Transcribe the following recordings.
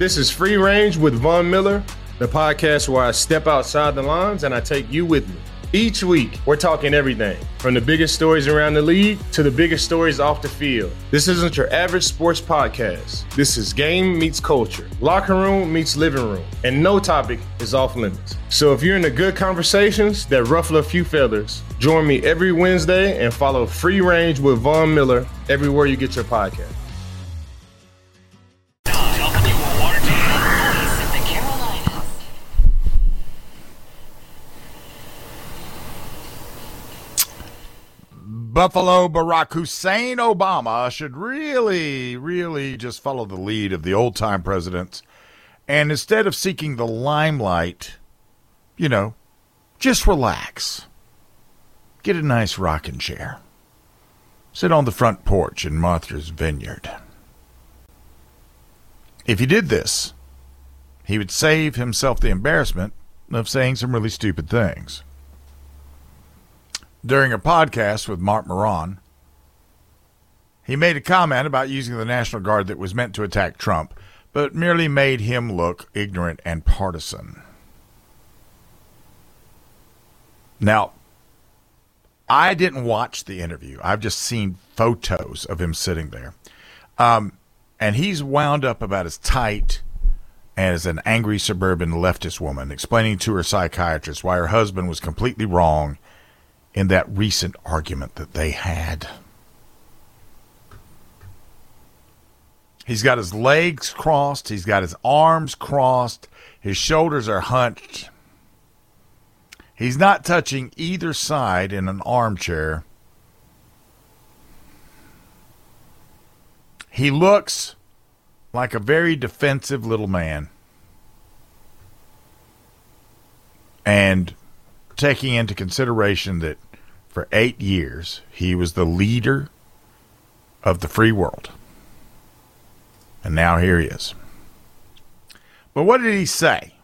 This is Free Range with Von Miller, the podcast where I step outside the lines and I take you with me. Each week, we're talking everything from the biggest stories around the league to the biggest stories off the field. This isn't your average sports podcast. This is game meets culture, locker room meets living room, and no topic is off limits. So if you're into good conversations that ruffle a few feathers, join me every Wednesday and follow Free Range with Von Miller everywhere you get your podcast. Buffalo Barack Hussein Obama should really just follow the lead of the old-time presidents. And instead of seeking the limelight, just relax. Get a nice rocking chair. Sit on the front porch in Martha's Vineyard. If he did this, he would save himself the embarrassment of saying some really stupid things. During a podcast with Mark Maron, he made a comment about using the National Guard that was meant to attack Trump, but merely made him look ignorant and partisan. Now, I didn't watch the interview. I've just seen photos of him sitting there. And he's wound up about as tight as an angry suburban leftist woman, explaining to her psychiatrist why her husband was completely wrong in that recent argument that they had. He's got his legs crossed. He's got his arms crossed. His shoulders are hunched. He's not touching either side in an armchair. He looks like a very defensive little man. And taking into consideration that for 8 years he was the leader of the free world. And now here he is. But what did he say?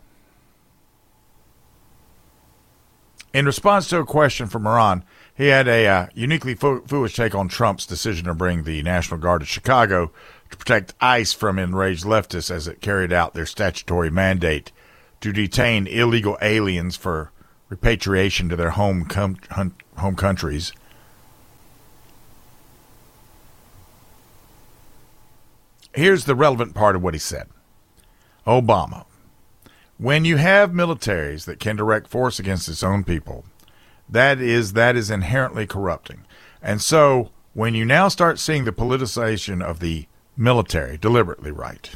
In response to a question from Iran, he had a uniquely foolish take on Trump's decision to bring the National Guard to Chicago to protect ICE from enraged leftists as it carried out their statutory mandate to detain illegal aliens for repatriation to their home countries. Here's the relevant part of what he said. Obama, when you have militaries that can direct force against its own people, that is inherently corrupting. And so when you now start seeing the politicization of the military, deliberately right,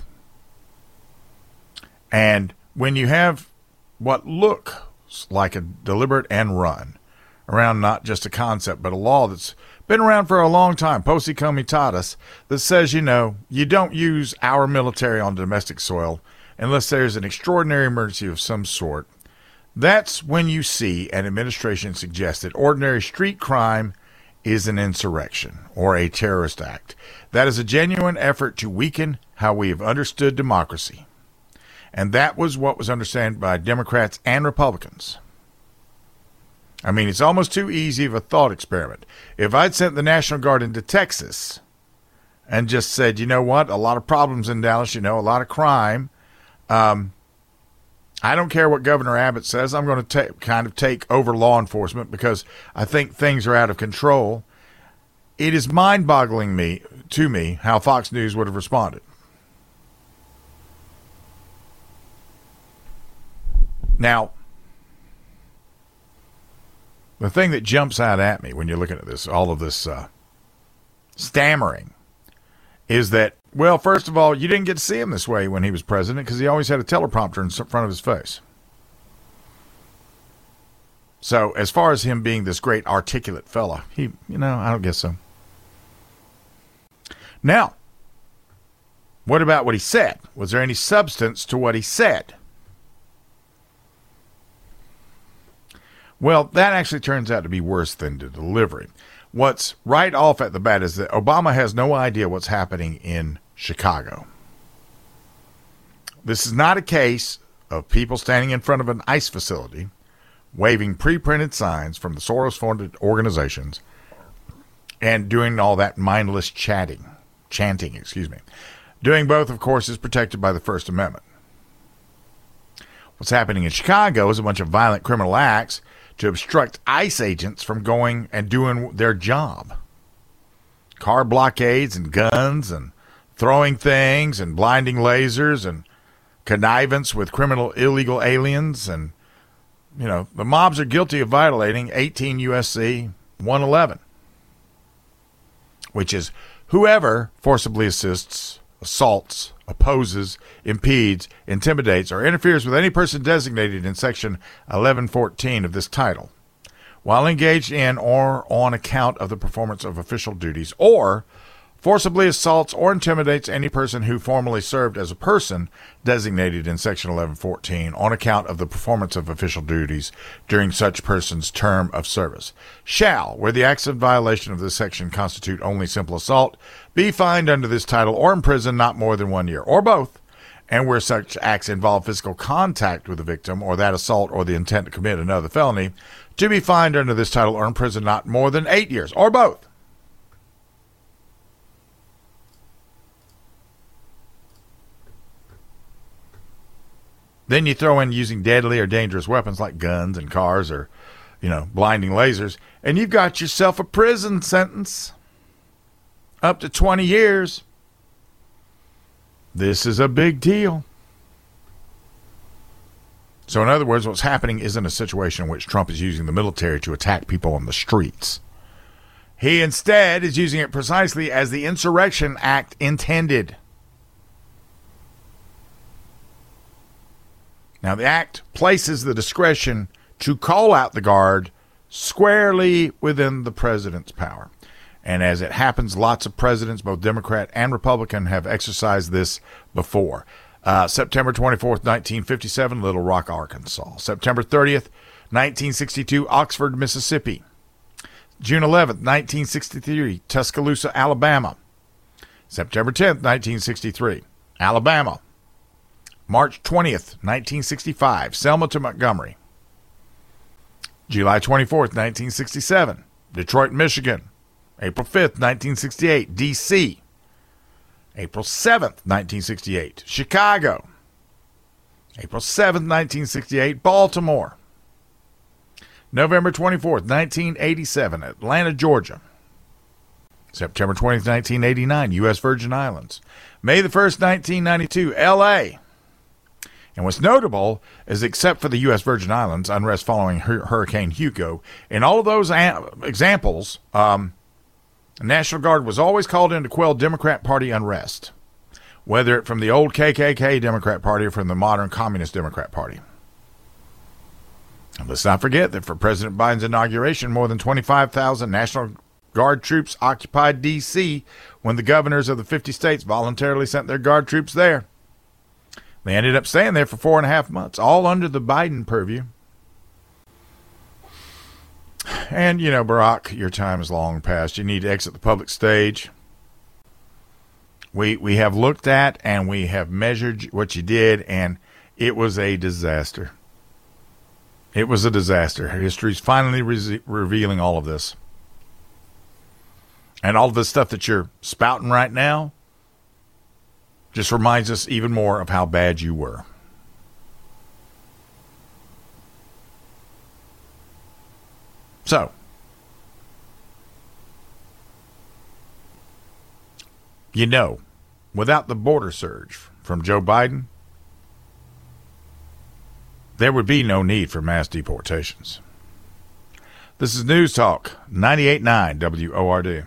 and when you have what looks like a deliberate end run around not just a concept, but a law that's been around for a long time, Posse Comitatus, that says, you don't use our military on domestic soil unless there's an extraordinary emergency of some sort. That's when you see an administration suggest that ordinary street crime is an insurrection or a terrorist act. That is a genuine effort to weaken how we have understood democracy. And that was what was understood by Democrats and Republicans. I mean, it's almost too easy of a thought experiment. If I'd sent the National Guard into Texas and just said, you know what, a lot of problems in Dallas, a lot of crime. I don't care what Governor Abbott says. I'm going to take over law enforcement because I think things are out of control. It is mind-boggling to me how Fox News would have responded. Now, the thing that jumps out at me when you're looking at this, all of this stammering, is that, well, first of all, you didn't get to see him this way when he was president because he always had a teleprompter in front of his face. So as far as him being this great articulate fella, I don't guess so. Now, what about what he said? Was there any substance to what he said? Well, that actually turns out to be worse than the delivery. What's right off at the bat is that Obama has no idea what's happening in Chicago. This is not a case of people standing in front of an ICE facility, waving pre-printed signs from the Soros-funded organizations, and doing all that mindless chanting. Doing both, of course, is protected by the First Amendment. What's happening in Chicago is a bunch of violent criminal acts to obstruct ICE agents from going and doing their job. Car blockades and guns and throwing things and blinding lasers and connivance with criminal illegal aliens. And, you know, the mobs are guilty of violating 18 U.S.C. 111, which is whoever forcibly assists, assaults, opposes, impedes, intimidates, or interferes with any person designated in Section 1114 of this title, while engaged in or on account of the performance of official duties, or forcibly assaults or intimidates any person who formerly served as a person designated in Section 1114 on account of the performance of official duties during such person's term of service, shall, where the acts in violation of this section constitute only simple assault, be fined under this title or imprisoned not more than 1 year, or both, and where such acts involve physical contact with the victim or that assault or the intent to commit another felony, to be fined under this title or imprisoned not more than 8 years, or both. Then you throw in using deadly or dangerous weapons like guns and cars or, blinding lasers, and you've got yourself a prison sentence. Up to 20 years. This is a big deal. So in other words, what's happening isn't a situation in which Trump is using the military to attack people on the streets. He instead is using it precisely as the Insurrection Act intended. Now, the act places the discretion to call out the guard squarely within the president's power. And as it happens, lots of presidents, both Democrat and Republican, have exercised this before. September 24th, 1957, Little Rock, Arkansas. September 30th, 1962, Oxford, Mississippi. June 11th, 1963, Tuscaloosa, Alabama. September 10th, 1963, Alabama. March 20th, 1965, Selma to Montgomery. July 24th, 1967, Detroit, Michigan. April 5th, 1968, D.C. April 7th, 1968, Chicago. April 7th, 1968, Baltimore. November 24th, 1987, Atlanta, Georgia. September 20th, 1989, U.S. Virgin Islands. May the 1st, 1992, L.A., and what's notable is, except for the U.S. Virgin Islands, unrest following Hurricane Hugo, in all of those examples, the National Guard was always called in to quell Democrat Party unrest, whether it from the old KKK Democrat Party or from the modern Communist Democrat Party. And let's not forget that for President Biden's inauguration, more than 25,000 National Guard troops occupied D.C. when the governors of the 50 states voluntarily sent their Guard troops there. They ended up staying there for 4.5 months, all under the Biden purview. And, Barack, your time is long past. You need to exit the public stage. We have looked at and we have measured what you did, and it was a disaster. It was a disaster. History's finally revealing all of this. And all of the stuff that you're spouting right now just reminds us even more of how bad you were. So, without the border surge from Joe Biden, there would be no need for mass deportations. This is News Talk 98.9 WORD.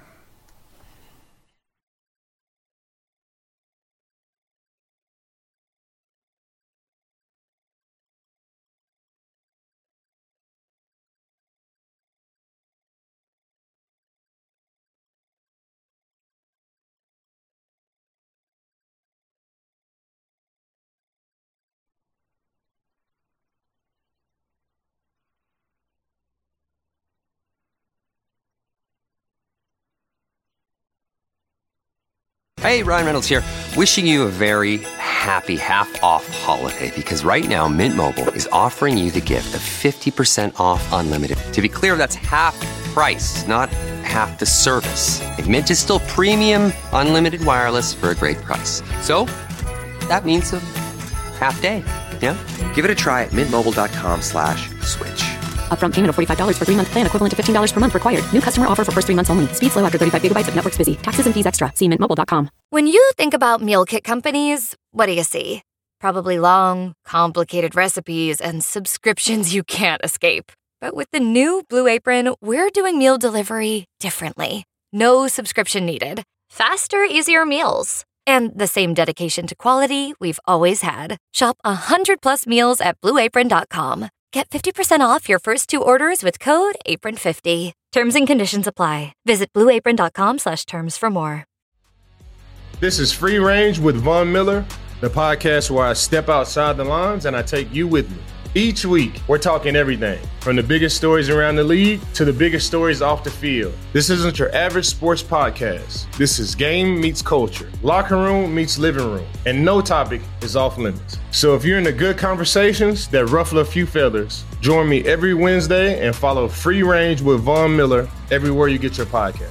Hey, Ryan Reynolds here, wishing you a very happy half-off holiday, because right now Mint Mobile is offering you the gift of 50% off unlimited. To be clear, that's half price, not half the service. And Mint is still premium, unlimited wireless for a great price. So that means a half day, yeah? Give it a try at mintmobile.com/switch. Upfront payment of $45 for 3-month plan, equivalent to $15 per month required. New customer offer for first 3 months only. Speed slow after 35 gigabytes if network's busy. Taxes and fees extra. See mintmobile.com. When you think about meal kit companies, what do you see? Probably long, complicated recipes and subscriptions you can't escape. But with the new Blue Apron, we're doing meal delivery differently. No subscription needed. Faster, easier meals. And the same dedication to quality we've always had. Shop 100+ meals at blueapron.com. Get 50% off your first 2 orders with code APRON50. Terms and conditions apply. Visit blueapron.com/terms for more. This is Free Range with Von Miller, the podcast where I step outside the lines and I take you with me. Each week, we're talking everything from the biggest stories around the league to the biggest stories off the field. This isn't your average sports podcast. This is game meets culture, locker room meets living room, and no topic is off limits. So if you're into good conversations that ruffle a few feathers, join me every Wednesday and follow Free Range with Von Miller everywhere you get your podcast.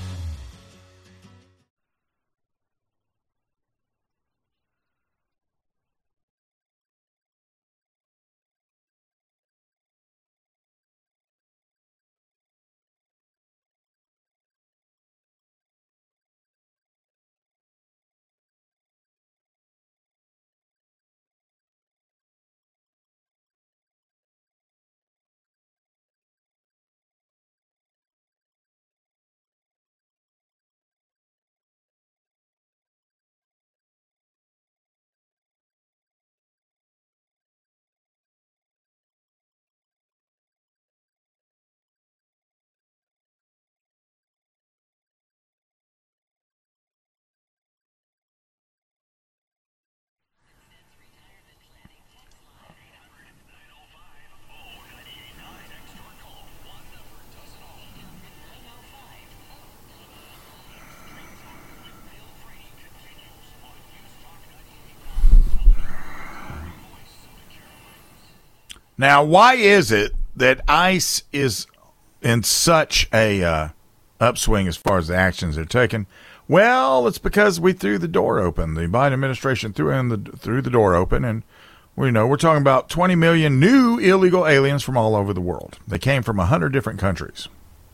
Now, why is it that ICE is in such a upswing as far as the actions they're taking? Well, it's because we threw the door open. The Biden administration threw the door open, and we're talking about 20 million new illegal aliens from all over the world. They came from 100 different countries.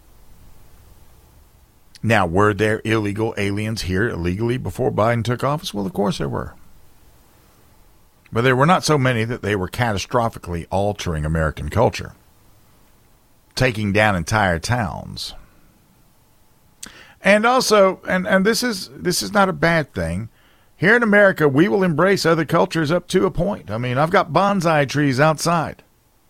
Now, were there illegal aliens here illegally before Biden took office? Well, of course there were. But there were not so many that they were catastrophically altering American culture, taking down entire towns. And also, and this is not a bad thing. Here in America, we will embrace other cultures up to a point. I mean, I've got bonsai trees outside.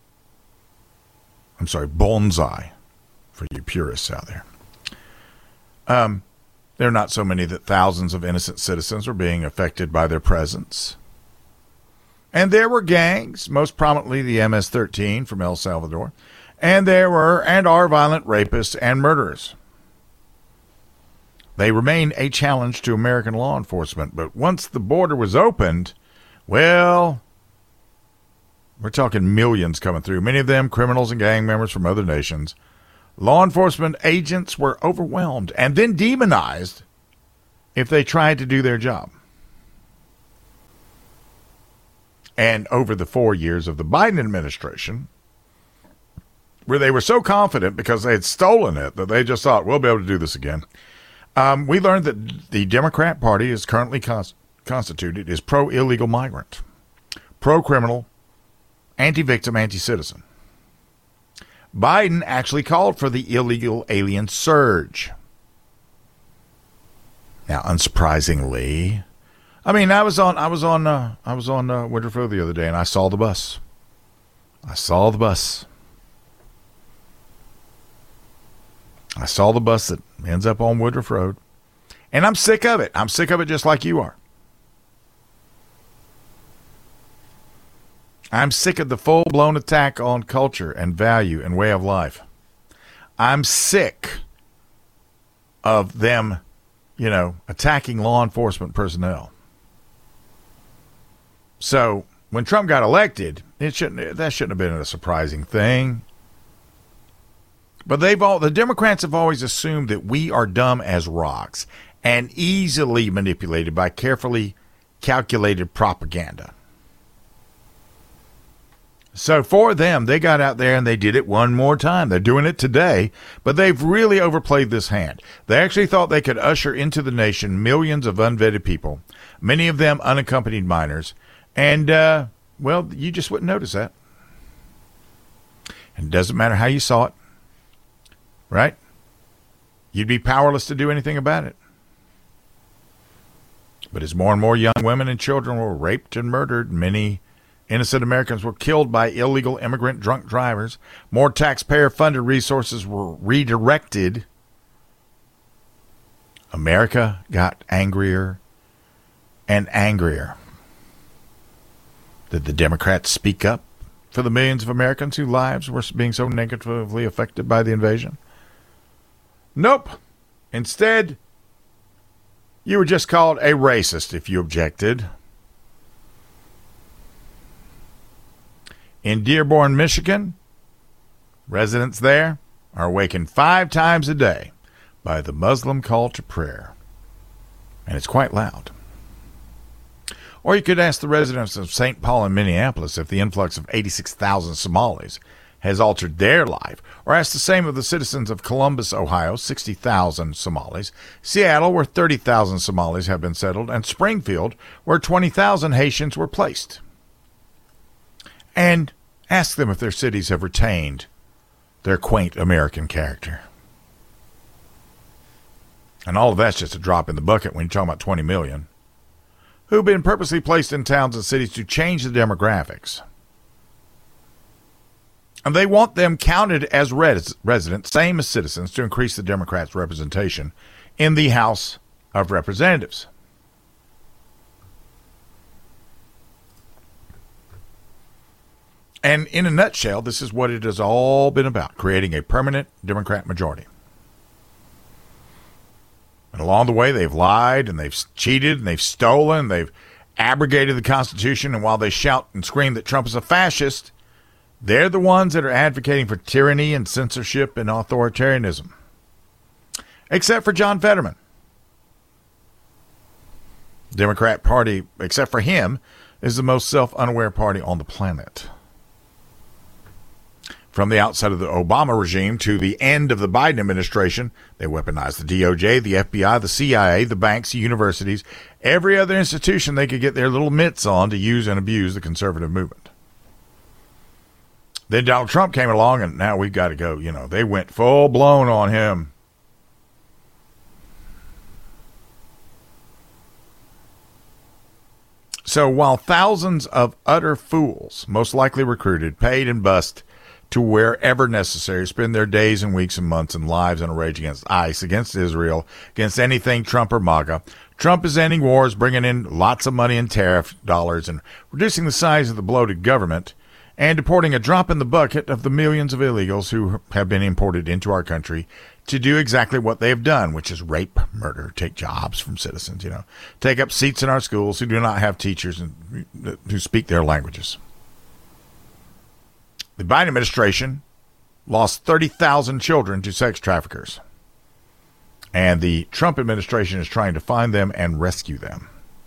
I'm sorry, bonsai, for you purists out there. There are not so many that thousands of innocent citizens are being affected by their presence. And there were gangs, most prominently the MS-13 from El Salvador, and there were and are violent rapists and murderers. They remain a challenge to American law enforcement, but once the border was opened, well, we're talking millions coming through, many of them criminals and gang members from other nations. Law enforcement agents were overwhelmed and then demonized if they tried to do their job. And over the 4 years of the Biden administration, where they were so confident because they had stolen it that they just thought, we'll be able to do this again. We learned that the Democrat Party is currently constituted is pro-illegal migrant, pro-criminal, anti-victim, anti-citizen. Biden actually called for the illegal alien surge. Now, unsurprisingly, I mean, I was on Woodruff Road the other day, and I saw the bus. I saw the bus that ends up on Woodruff Road, and I'm sick of it. I'm sick of it just like you are. I'm sick of the full-blown attack on culture and value and way of life. I'm sick of them, attacking law enforcement personnel. So when Trump got elected, that shouldn't have been a surprising thing. But the Democrats have always assumed that we are dumb as rocks and easily manipulated by carefully calculated propaganda. So for them, they got out there and they did it one more time. They're doing it today, but they've really overplayed this hand. They actually thought they could usher into the nation millions of unvetted people, many of them unaccompanied minors, and, well, you just wouldn't notice that. And it doesn't matter how you saw it, right? You'd be powerless to do anything about it. But as more and more young women and children were raped and murdered, many innocent Americans were killed by illegal immigrant drunk drivers, more taxpayer-funded resources were redirected, America got angrier and angrier. Did the Democrats speak up for the millions of Americans whose lives were being so negatively affected by the invasion? Nope. Instead, you were just called a racist if you objected. In Dearborn, Michigan, residents there are awakened 5 times a day by the Muslim call to prayer. And it's quite loud. Or you could ask the residents of St. Paul and Minneapolis if the influx of 86,000 Somalis has altered their life. Or ask the same of the citizens of Columbus, Ohio, 60,000 Somalis, Seattle, where 30,000 Somalis have been settled, and Springfield, where 20,000 Haitians were placed. And ask them if their cities have retained their quaint American character. And all of that's just a drop in the bucket when you're talking about 20 million, who've been purposely placed in towns and cities to change the demographics. And they want them counted as residents, same as citizens, to increase the Democrats' representation in the House of Representatives. And in a nutshell, this is what it has all been about, creating a permanent Democrat majority. And along the way, they've lied, and they've cheated, and they've stolen, they've abrogated the Constitution, and while they shout and scream that Trump is a fascist, they're the ones that are advocating for tyranny and censorship and authoritarianism. Except for John Fetterman. The Democrat Party, except for him, is the most self-unaware party on the planet. From the outset of the Obama regime to the end of the Biden administration, they weaponized the DOJ, the FBI, the CIA, the banks, the universities, every other institution they could get their little mitts on to use and abuse the conservative movement. Then Donald Trump came along, and now we've got to go. You know, they went full-blown on him. So while thousands of utter fools, most likely recruited, paid, and bussed to wherever necessary, spend their days and weeks and months and lives in a rage against ICE, against Israel, against anything Trump or MAGA, Trump is ending wars, bringing in lots of money in tariff dollars, and reducing the size of the bloated government, and deporting a drop in the bucket of the millions of illegals who have been imported into our country to do exactly what they have done, which is rape, murder, take jobs from citizens, take up seats in our schools who do not have teachers and who speak their languages. The Biden administration lost 30,000 children to sex traffickers, and the Trump administration is trying to find them and rescue them.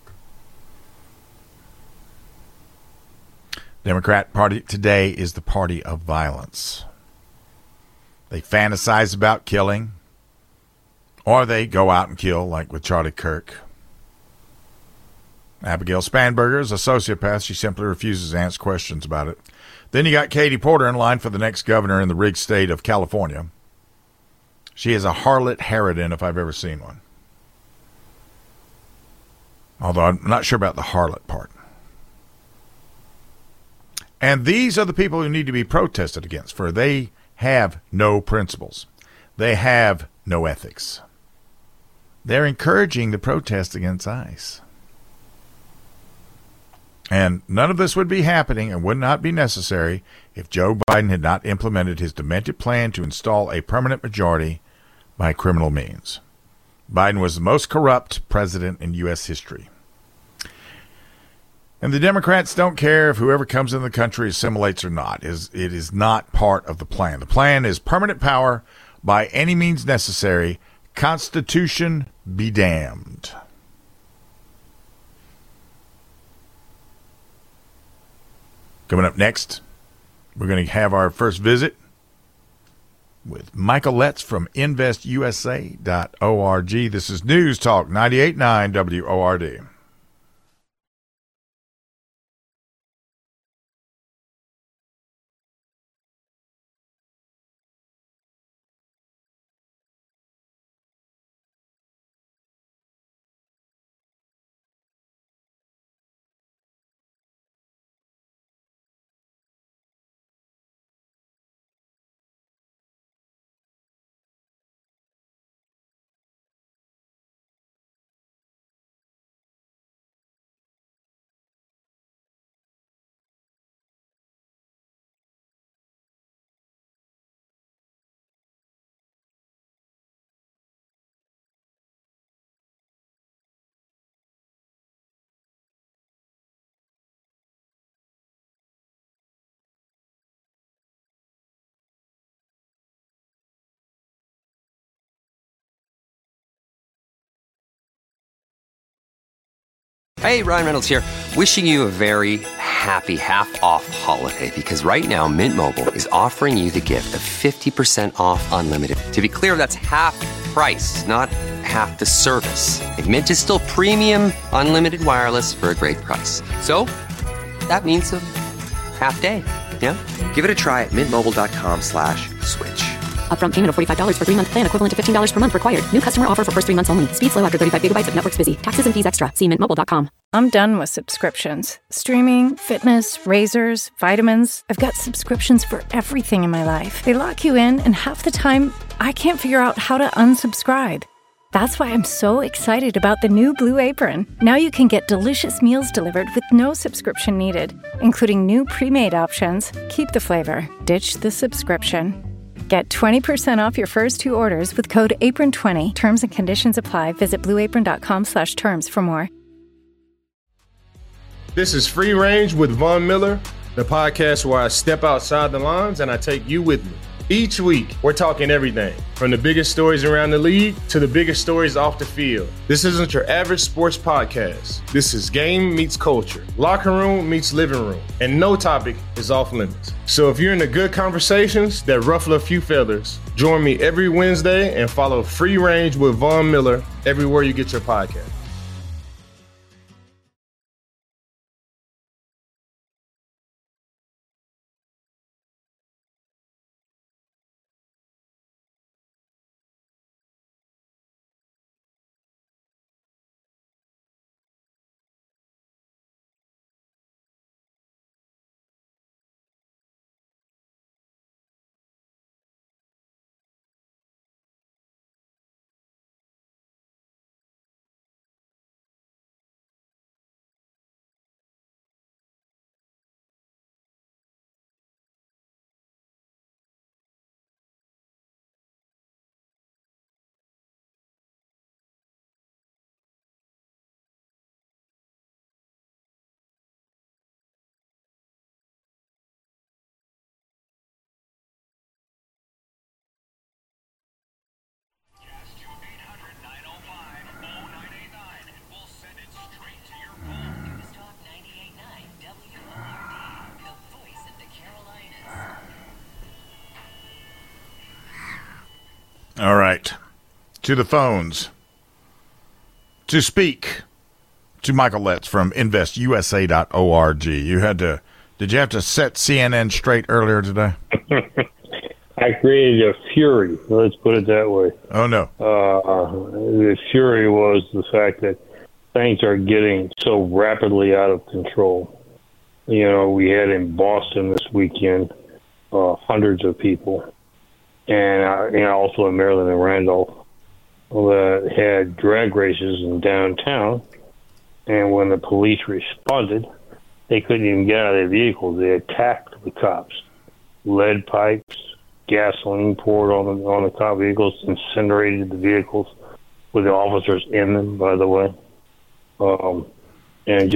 Democrat Party today is the party of violence. They fantasize about killing, or they go out and kill, like with Charlie Kirk. Abigail Spanberger is a sociopath. She simply refuses to answer questions about it. Then you got Katie Porter in line for the next governor in the rigged state of California. She is a harlot harridan if I've ever seen one. Although I'm not sure about the harlot part. And these are the people who need to be protested against, for they have no principles. They have no ethics. They're encouraging the protest against ICE. And none of this would be happening and would not be necessary if Joe Biden had not implemented his demented plan to install a permanent majority by criminal means. Biden was the most corrupt president in U.S. history. And the Democrats don't care if whoever comes in the country assimilates or not. It is not part of the plan. The plan is permanent power by any means necessary. Constitution be damned. Coming up next, we're going to have our first visit with Michael Letts from InvestUSA.org. This is News Talk 98.9 WORD. Hey, Ryan Reynolds here. Wishing you a very happy half-off holiday because right now Mint Mobile is offering you the gift of 50% off unlimited. To be clear, that's half price, not half the service. And Mint is still premium unlimited wireless for a great price. So that means a half day, yeah? Give it a try at mintmobile.com/switch. Upfront payment of $45 for 3-month plan, equivalent to $15 per month required. New customer offer for first 3 months only. Speed slow after 35 gigabytes if network's busy. Taxes and fees extra. See mintmobile.com. I'm done with subscriptions. Streaming, fitness, razors, vitamins. I've got subscriptions for everything in my life. They lock you in, and half the time, I can't figure out how to unsubscribe. That's why I'm so excited about the new Blue Apron. Now you can get delicious meals delivered with no subscription needed, including new pre-made options. Keep the flavor. Ditch the subscription. Get 20% off your first 2 orders with code APRON20. Terms and conditions apply. Visit blueapron.com/terms for more. This is Free Range with Von Miller, the podcast where I step outside the lines and I take you with me. Each week, we're talking everything from the biggest stories around the league to the biggest stories off the field. This isn't your average sports podcast. This is game meets culture, locker room meets living room, and no topic is off limits. So if you're into good conversations that ruffle a few feathers, join me every Wednesday and follow Free Range with Von Miller everywhere you get your podcast. All right. To the phones. To speak to Michael Letts from InvestUSA.org. Did you have to set CNN straight earlier today? I created a fury. Let's put it that way. Oh, no. The fury was the fact that things are getting so rapidly out of control. You know, we had in Boston this weekend hundreds of people. And also in Maryland and Randolph, that had drag races in downtown. And when the police responded, they couldn't even get out of their vehicles. They attacked the cops. Lead pipes, gasoline poured on the cop vehicles, incinerated the vehicles with the officers in them, by the way, and just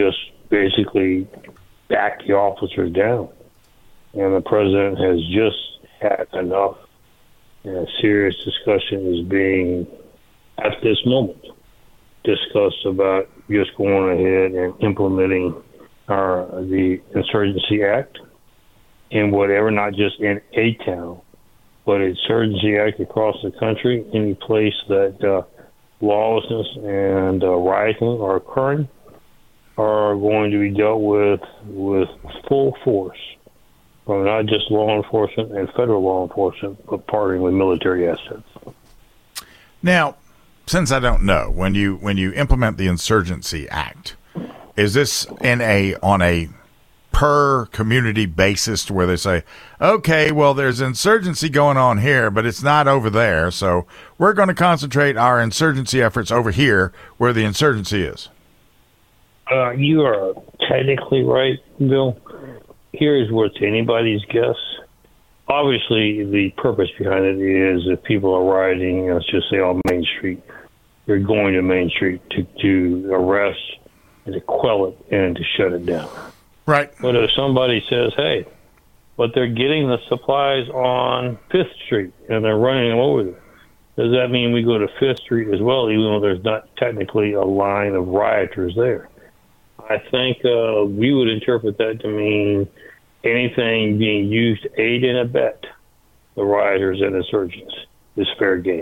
basically back the officers down. And the president has just had enough. And a serious discussion is being, at this moment, discussed about just going ahead and implementing the Insurgency Act in whatever, not just in a town, but Insurgency Act across the country, any place that lawlessness and rioting are occurring, are going to be dealt with full force from not just law enforcement and federal law enforcement, but partnering with military assets. Now, since I don't know, when you implement the Insurgency Act, is this on a per community basis to where they say, okay, well, there's insurgency going on here, but it's not over there, so we're going to concentrate our insurgency efforts over here where the insurgency is? You are technically right, Bill. Here's what's anybody's guess. Obviously, the purpose behind it is if people are rioting, let's just say on Main Street, they're going to Main Street to arrest and to quell it and to shut it down. Right. But if somebody says, hey, but they're getting the supplies on 5th Street and they're running them over there, does that mean we go to 5th Street as well, even though there's not technically a line of rioters there? I think we would interpret that to mean anything being used to aid and abet the rioters and insurgents is fair game.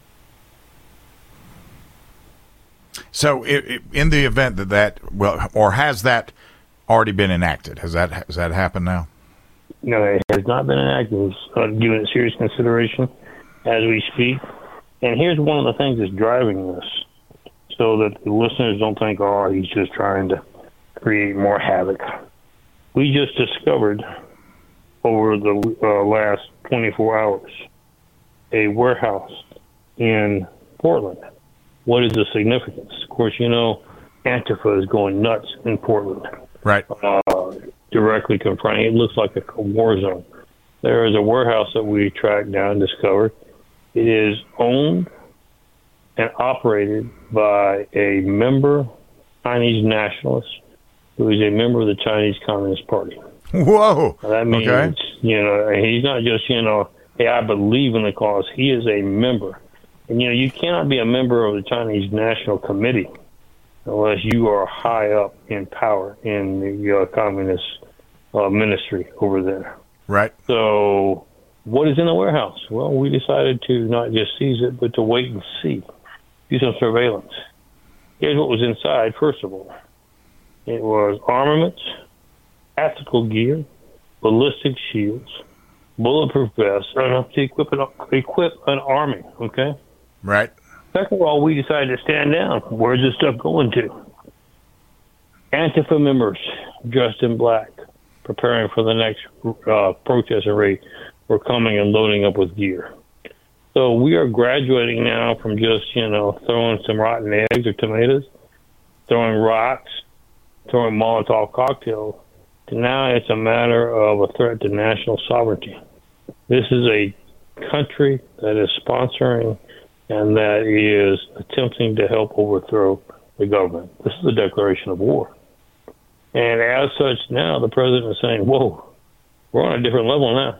So in the event or has that already been enacted? Has that happened now? No, it has not been enacted. It's given it serious consideration as we speak. And here's one of the things that's driving this, so that the listeners don't think, oh, he's just trying to create more havoc. We just discovered over the last 24 hours a warehouse in Portland. What is the significance? Of course, you know, Antifa is going nuts in Portland. Right. Directly confronting. It looks like a war zone. There is a warehouse that we tracked down and discovered. It is owned and operated by a member, Chinese nationalist, who is a member of the Chinese Communist Party. Whoa. That means, okay. You know, he's not just, you know, hey, I believe in the cause. He is a member. And, you know, you cannot be a member of the Chinese National Committee unless you are high up in power in the communist ministry over there. Right. So what is in the warehouse? Well, we decided to not just seize it, but to wait and see, do some surveillance. Here's what was inside, first of all. It was armaments, tactical gear, ballistic shields, bulletproof vests, enough to equip an army, okay? Right. Second of all, we decided to stand down. Where's this stuff going to? Antifa members dressed in black, preparing for the next protest and raid, were coming and loading up with gear. So we are graduating now from just, you know, throwing some rotten eggs or tomatoes, throwing rocks, throwing Molotov cocktails, to now it's a matter of a threat to national sovereignty. This is a country that is sponsoring and that is attempting to help overthrow the government. This is a declaration of war. And as such, now the president is saying, whoa, we're on a different level now.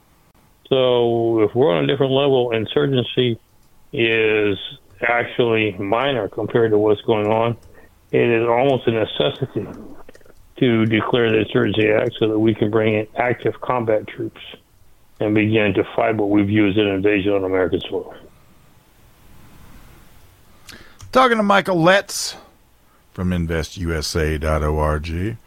So if we're on a different level, insurgency is actually minor compared to what's going on. It is almost a necessity to declare the Insurgency Act so that we can bring in active combat troops and begin to fight what we view as an invasion on American soil. Talking to Michael Letts from InvestUSA.org.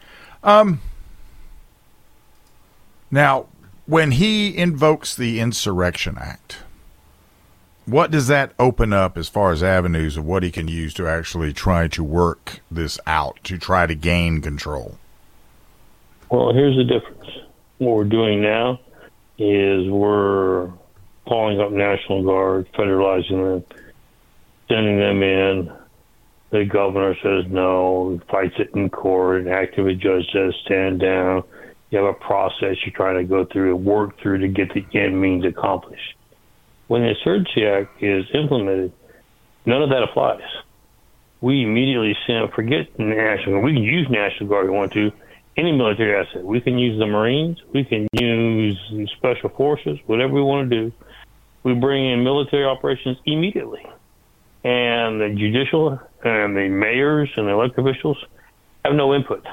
Now, when he invokes the Insurrection Act, what does that open up as far as avenues of what he can use to actually try to work this out, to try to gain control? Well, here's the difference. What we're doing now is we're calling up National Guard, federalizing them, sending them in. The governor says no, fights it in court, an activist judge says stand down. You have a process you're trying to go through and work through to get the end means accomplished. When the Insurgency Act is implemented, none of that applies. we immediately send, forget National Guard. We can use National Guard if we want to, any military asset. We can use the Marines. We can use the Special Forces, whatever we want to do. We bring in military operations immediately. And the judicial and the mayors and the elected officials have no input.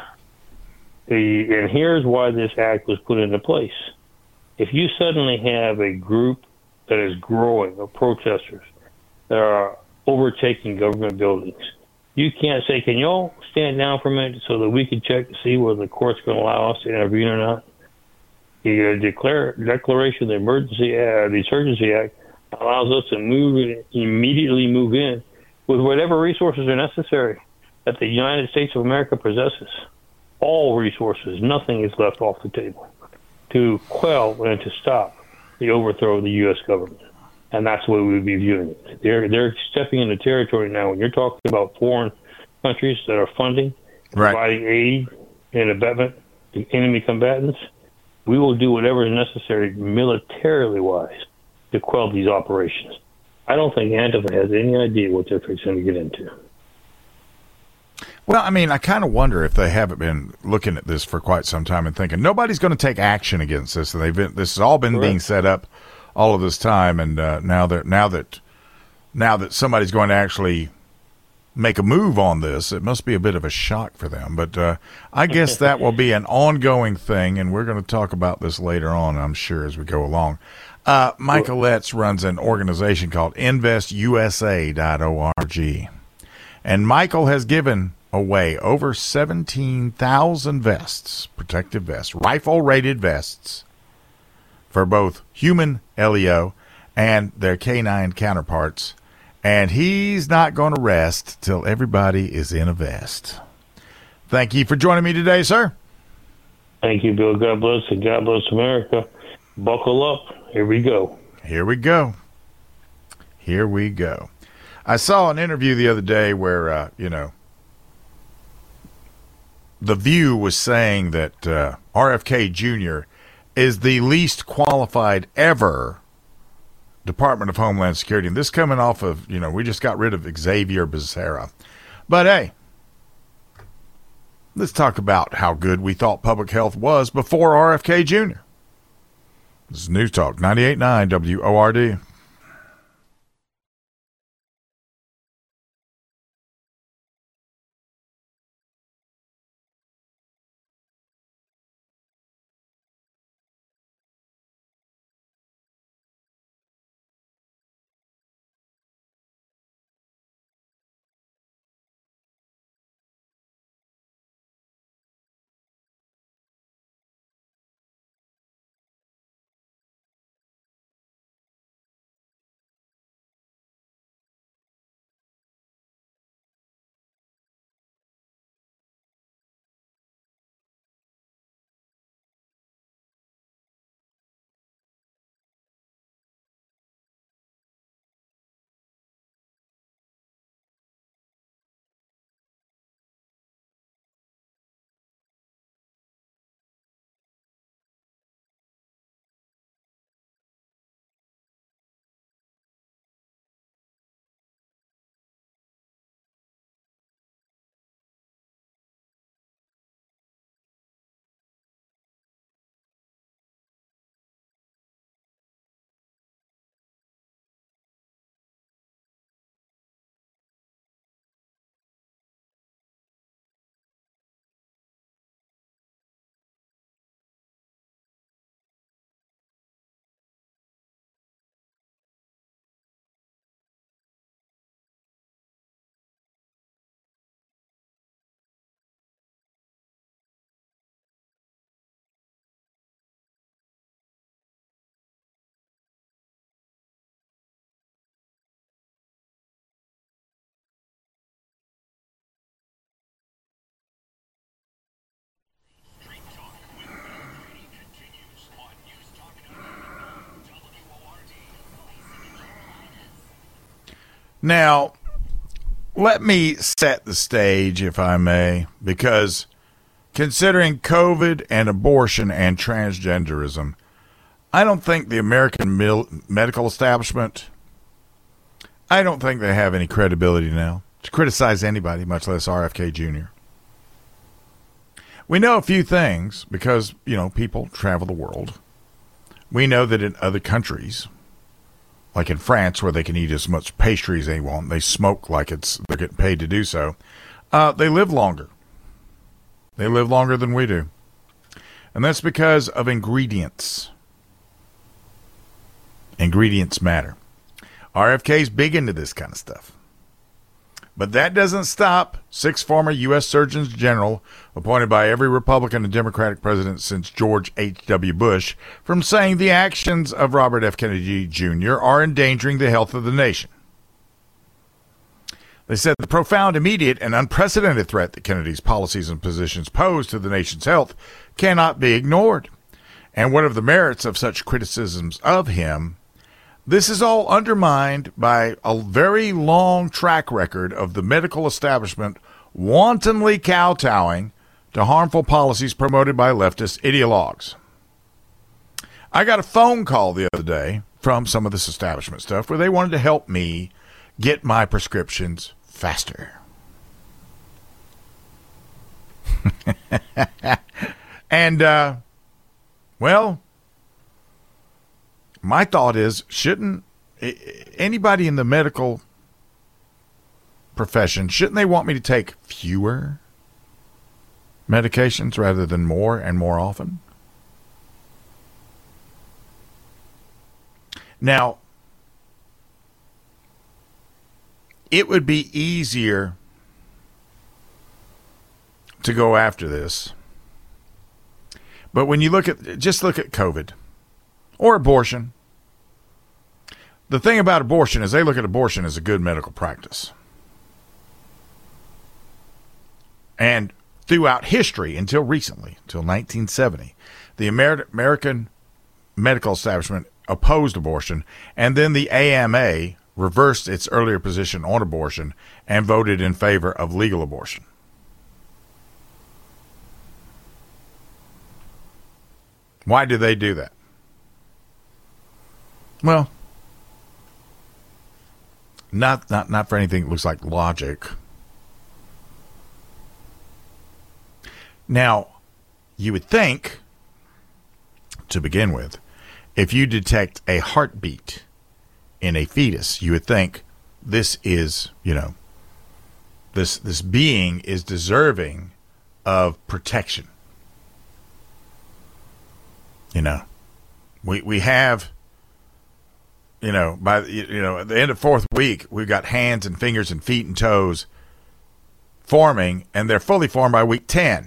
And here's why this act was put into place. If you suddenly have a group that is growing of protesters that are overtaking government buildings, you can't say, can y'all stand down for a minute so that we can check to see whether the court's going to allow us to intervene or not? The declaration of the Insurgency Act allows us to immediately move in with whatever resources are necessary that the United States of America possesses. All resources, nothing is left off the table to quell and to stop the overthrow of the U.S. government. And that's the way we would be viewing it. They're stepping into territory now. When you're talking about foreign countries that are funding, providing aid and abetment to enemy combatants, we will do whatever is necessary militarily-wise to quell these operations. I don't think Antifa has any idea what they're fixing to get into. Well, I mean, I kind of wonder if they haven't been looking at this for quite some time and thinking nobody's going to take action against this. And this has all been being set up all of this time, and now that somebody's going to actually make a move on this, it must be a bit of a shock for them. But I guess that will be an ongoing thing, and we're going to talk about this later on, I'm sure, as we go along. Michael Letts runs an organization called InvestUSA.org, and Michael has given away over 17,000 vests, protective vests, rifle-rated vests, for both human LEO and their canine counterparts, and he's not going to rest till everybody is in a vest. Thank you for joining me today, sir. Thank you, Bill. God bless, and God bless America. Buckle up. Here we go. Here we go. Here we go. I saw an interview the other day where, The View was saying that RFK Jr. is the least qualified ever Department of Homeland Security. And this coming off of, we just got rid of Xavier Becerra. But hey, let's talk about how good we thought public health was before RFK Jr. This is News Talk 98.9 WORD. Now, let me set the stage, if I may, because considering COVID and abortion and transgenderism, I don't think the American medical establishment, I don't think they have any credibility now. to criticize anybody, much less RFK Jr. We know a few things because, people travel the world. We know that in other countries, like in France, where they can eat as much pastry as they want, they smoke like they're getting paid to do so, they live longer. They live longer than we do. And that's because of ingredients. Ingredients matter. RFK's big into this kind of stuff. But that doesn't stop 6 former U.S. Surgeons General, appointed by every Republican and Democratic president since George H.W. Bush, from saying the actions of Robert F. Kennedy Jr. are endangering the health of the nation. They said the profound, immediate, and unprecedented threat that Kennedy's policies and positions pose to the nation's health cannot be ignored. And what of the merits of such criticisms of him? This is all undermined by a very long track record of the medical establishment wantonly kowtowing to harmful policies promoted by leftist ideologues. I got a phone call the other day from some of this establishment stuff where they wanted to help me get my prescriptions faster. And, my thought is, shouldn't anybody in the medical profession, shouldn't they want me to take fewer medications rather than more and more often? Now, it would be easier to go after this. But when you look at COVID or abortion, the thing about abortion is they look at abortion as a good medical practice. And throughout history, until recently, until 1970, the American medical establishment opposed abortion, and then the AMA reversed its earlier position on abortion and voted in favor of legal abortion. Why do they do that? Well, not for anything that looks like logic. Now, you would think, to begin with, if you detect a heartbeat in a fetus, you would think this is, this being is deserving of protection. We have, by, at the end of 4th week, we've got hands and fingers and feet and toes forming, and they're fully formed by week 10.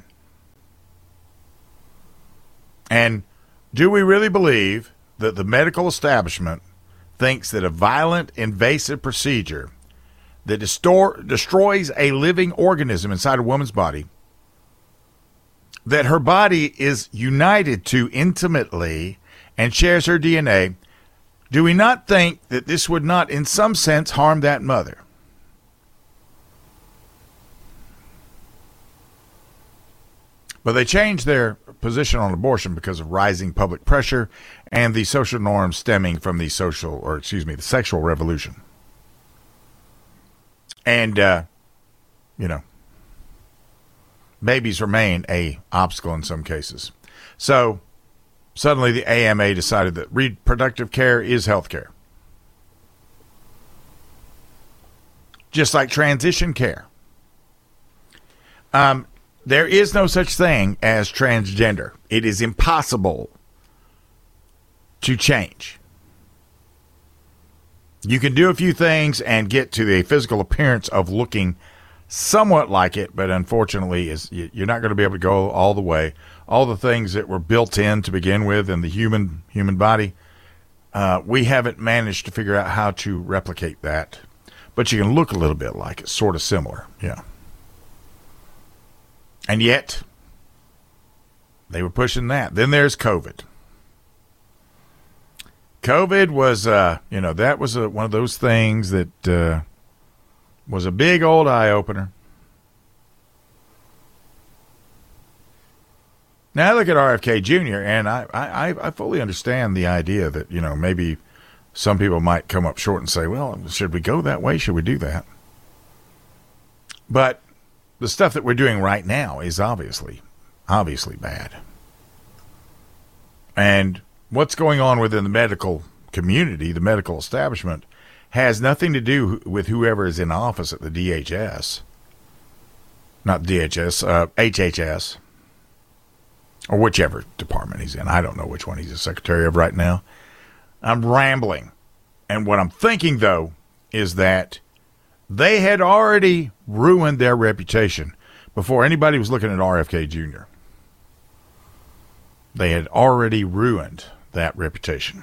And do we really believe that the medical establishment thinks that a violent, invasive procedure that destroys a living organism inside a woman's body, that her body is united to intimately and shares her DNA, do we not think that this would not, in some sense, harm that mother? But they changed their position on abortion because of rising public pressure and the social norms stemming from the the sexual revolution. And, babies remain an obstacle in some cases. So suddenly the AMA decided that reproductive care is health care. Just like transition care. There is no such thing as transgender. It is impossible to change. You can do a few things and get to the physical appearance of looking somewhat like it, but unfortunately, you're not going to be able to go all the way. All the things that were built in to begin with in the human body, we haven't managed to figure out how to replicate that. But you can look a little bit like it, sort of similar, yeah. And yet, they were pushing that. Then there's COVID. COVID was, that was one of those things that was a big old eye-opener. Now I look at RFK Jr., and I fully understand the idea that, maybe some people might come up short and say, well, should we go that way? Should we do that? But the stuff that we're doing right now is obviously bad. And what's going on within the medical community, the medical establishment, has nothing to do with whoever is in office at the DHS. Not DHS, HHS. Or whichever department he's in. I don't know which one he's the secretary of right now. I'm rambling. And what I'm thinking, though, is that they had already ruined their reputation before anybody was looking at RFK Jr. They had already ruined that reputation.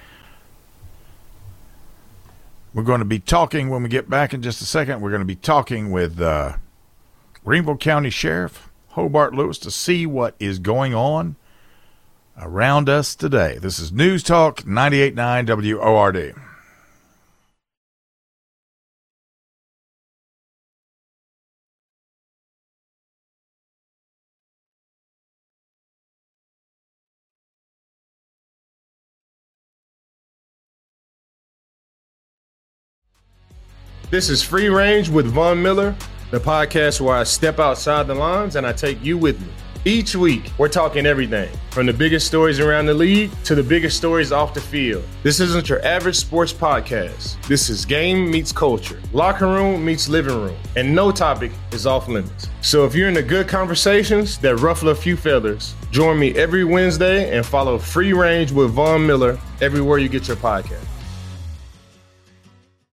We're going to be talking when we get back in just a second. We're going to be talking with Greenville County Sheriff Hobart Lewis to see what is going on around us today. This is News Talk 98.9 WORD. This is Free Range with Von Miller, the podcast where I step outside the lines and I take you with me. Each week, we're talking everything from the biggest stories around the league to the biggest stories off the field. This isn't your average sports podcast. This is game meets culture, locker room meets living room, and no topic is off limits. So if you're into good conversations that ruffle a few feathers, join me every Wednesday and follow Free Range with Von Miller everywhere you get your podcast.